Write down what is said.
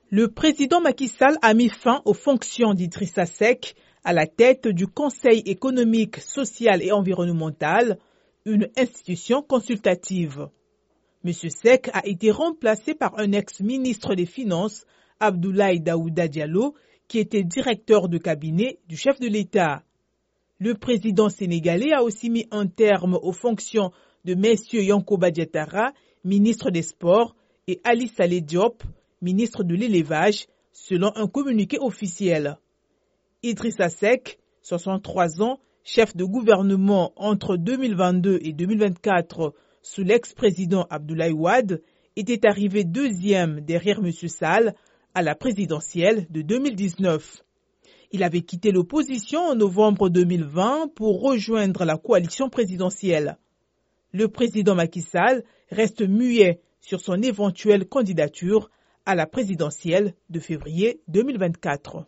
Le président Macky Sall a mis fin aux fonctions d'Idrissa Seck à la tête du Conseil économique, social et environnemental, une institution consultative. M. Seck a été remplacé par un ex-ministre des Finances, Abdoulaye Daouda Diallo, qui était directeur de cabinet du chef de l'État. Le président sénégalais a aussi mis un terme aux fonctions de M. Yankoba Diattara, ministre des Sports, et Ali Saleh Diop, ministre de l'Élevage, selon un communiqué officiel. Idrissa Seck, 63 ans, chef de gouvernement entre 2022 et 2024 sous l'ex-président Abdoulaye Wade, était arrivé deuxième derrière M. Sall à la présidentielle de 2019. Il avait quitté l'opposition en novembre 2020 pour rejoindre la coalition présidentielle. Le président Macky Sall reste muet sur son éventuelle candidature à la présidentielle de février 2024.